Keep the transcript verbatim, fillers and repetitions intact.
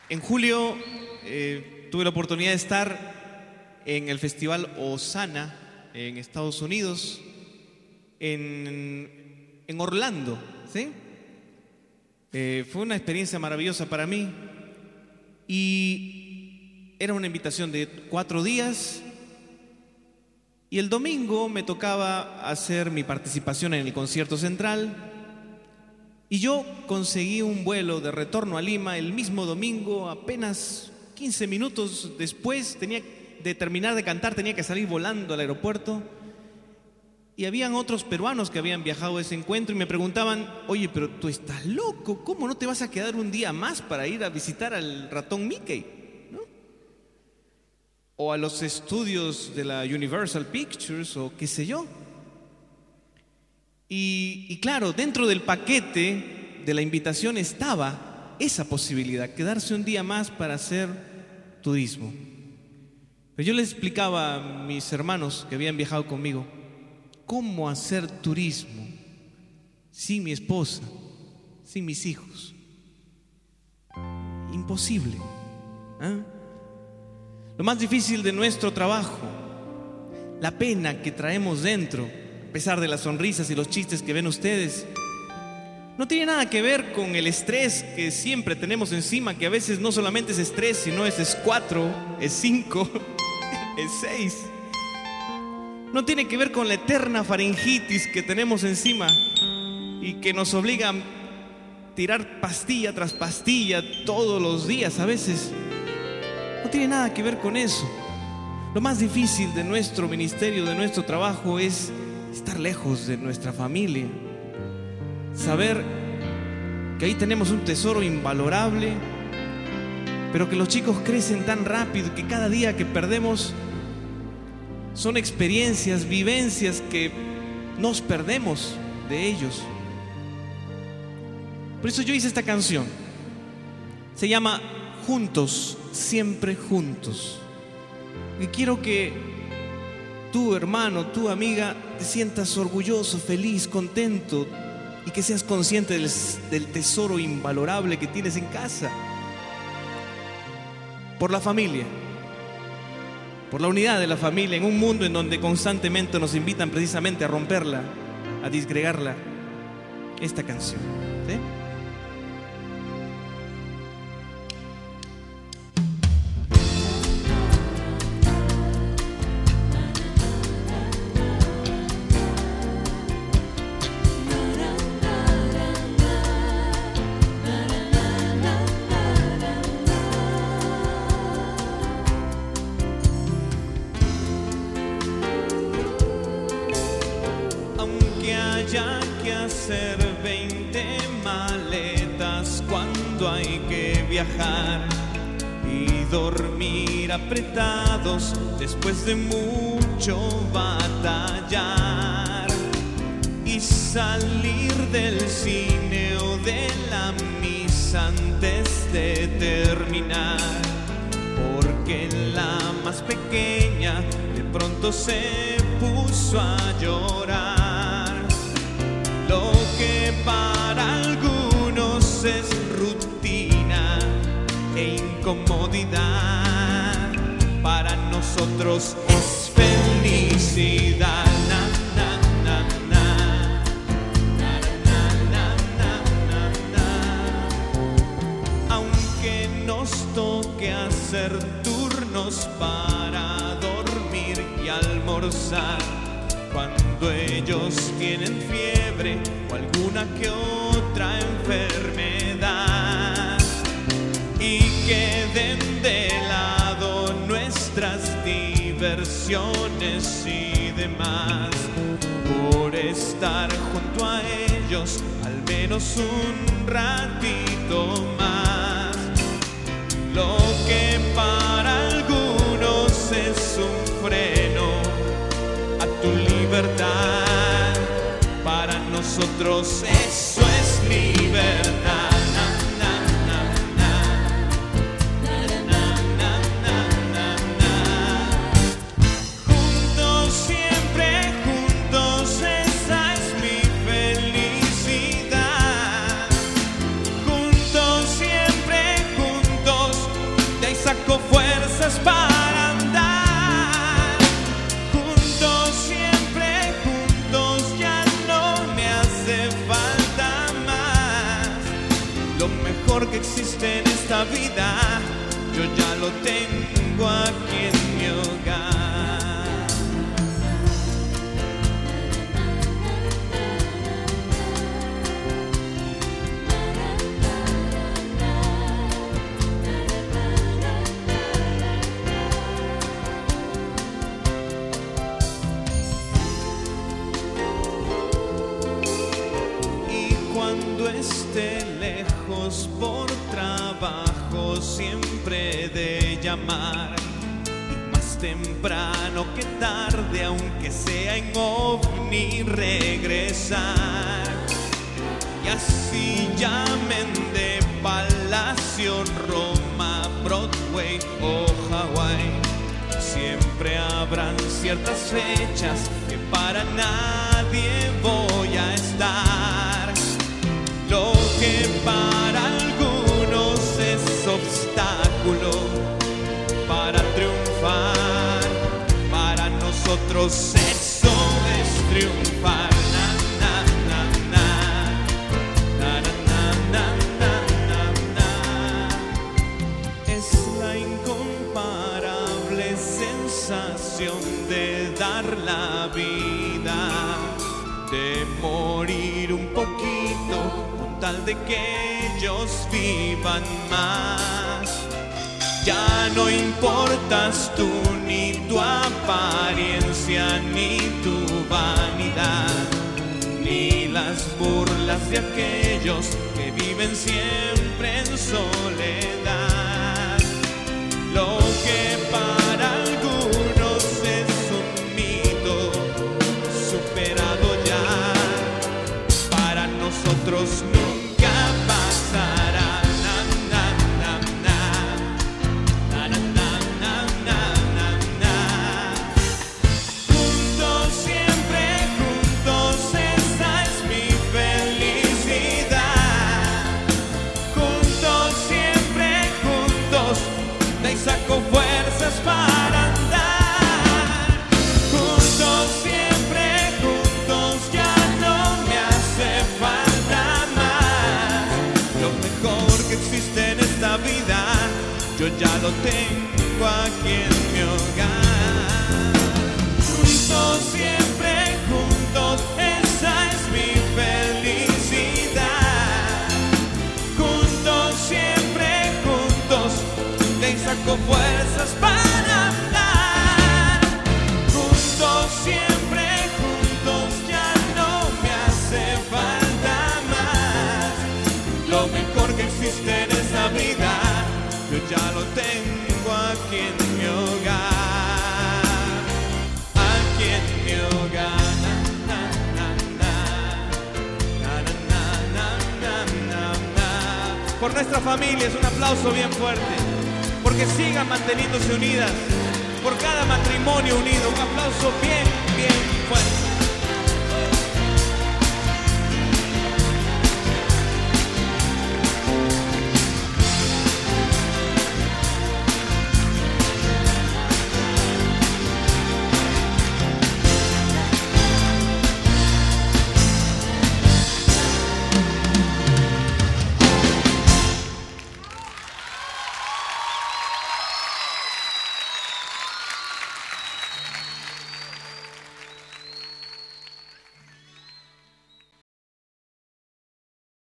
En julio eh, tuve la oportunidad de estar en el Festival Osana en Estados Unidos, en, en Orlando, ¿sí? Eh, fue una experiencia maravillosa para mí y era una invitación de cuatro días y el domingo me tocaba hacer mi participación en el concierto central. Y yo conseguí un vuelo de retorno a Lima el mismo domingo, apenas quince minutos después tenía de terminar de cantar, tenía que salir volando al aeropuerto. Y habían otros peruanos que habían viajado a ese encuentro y me preguntaban, oye, pero tú estás loco, ¿cómo no te vas a quedar un día más para ir a visitar al ratón Mickey? ¿No? O a los estudios de la Universal Pictures o qué sé yo. Y, y claro, dentro del paquete de la invitación estaba esa posibilidad, quedarse un día más para hacer turismo. Pero yo les explicaba a mis hermanos que habían viajado conmigo, ¿cómo hacer turismo sin mi esposa, sin mis hijos? Imposible. ¿eh? Lo más difícil de nuestro trabajo, la pena que traemos dentro, a pesar de las sonrisas y los chistes que ven ustedes, no tiene nada que ver con el estrés que siempre tenemos encima, que a veces no solamente es estrés, sino es, es cuatro, es cinco, es seis. No tiene que ver con la eterna faringitis que tenemos encima y que nos obliga a tirar pastilla tras pastilla todos los días a veces. No tiene nada que ver con eso. Lo más difícil de nuestro ministerio, de nuestro trabajo, es estar lejos de nuestra familia, saber que ahí tenemos un tesoro invalorable, pero que los chicos crecen tan rápido que cada día que perdemos son experiencias, vivencias que nos perdemos de ellos. Por eso yo hice esta canción, se llama Juntos, siempre juntos, y quiero que tú, hermano, tú, amiga, te sientas orgulloso, feliz, contento y que seas consciente del, del tesoro invalorable que tienes en casa. Por la familia, por la unidad de la familia en un mundo en donde constantemente nos invitan precisamente a romperla, a disgregarla. Esta canción, ¿sí? Haya que hacer veinte maletas cuando hay que viajar y dormir apretados después de mucho batallar y salir del cine o de la misa antes de terminar, porque la más pequeña de pronto se puso a llorar. Lo que para algunos es rutina e incomodidad, para nosotros es felicidad. Na, na, na, na. Na, na, na, na, na, na. Aunque nos toque hacer turnos para dormir y almorzar, cuando ellos tienen fiebre o alguna que otra enfermedad y queden de lado nuestras diversiones y demás, por estar junto a ellos al menos un ratito más. Lo que para algunos es un freno a tu libertad, para nosotros eso es libertad. Na, na, na, na. Na, na, na, na, na. Juntos, siempre juntos, esa es mi felicidad. Juntos, siempre juntos, esta vida, yo ya lo tengo aquí en mi hogar. Cuando esté lejos por trabajo, siempre he de llamar, y más temprano que tarde, aunque sea en ovni, regresar. Y así llamen de Palacio, Roma, Broadway o Hawái, siempre habrán ciertas fechas que para nadie voy a estar. Lo que para algunos es obstáculo para triunfar, para nosotros eso es triunfar. Na, na, na, na. Na, na, na, na, na, na. Es la incomparable sensación de dar la vida, de morir un poquito tal de que ellos vivan más. Ya no importas tú, ni tu apariencia, ni tu vanidad, ni las burlas de aquellos que viven siempre en soledad. Lo que para algunos es un mito superado ya, para nosotros no pasará. Na, na, na, na. Na, na, na, na, na, na. Juntos, siempre juntos, esa es mi felicidad. Juntos, siempre juntos, de ahí saco fuerzas para andar. Juntos, siempre juntos, ya no me hace falta más. Lo mejor que existe en esta vida, yo ya lo tengo aquí en mi hogar. Juntos, siempre juntos, esa es mi felicidad. Juntos, siempre juntos, de ahí saco fuerzas para andar. Juntos, siempre juntos, ya no me hace falta más. Lo mejor que existe en esa vida, yo ya lo tengo aquí en mi hogar. Aquí en mi hogar. Na, na, na, na, na, na, na, na, na. Por nuestra familia, es un aplauso bien fuerte, porque sigan manteniéndose unidas, por cada matrimonio unido, un aplauso bien, bien fuerte.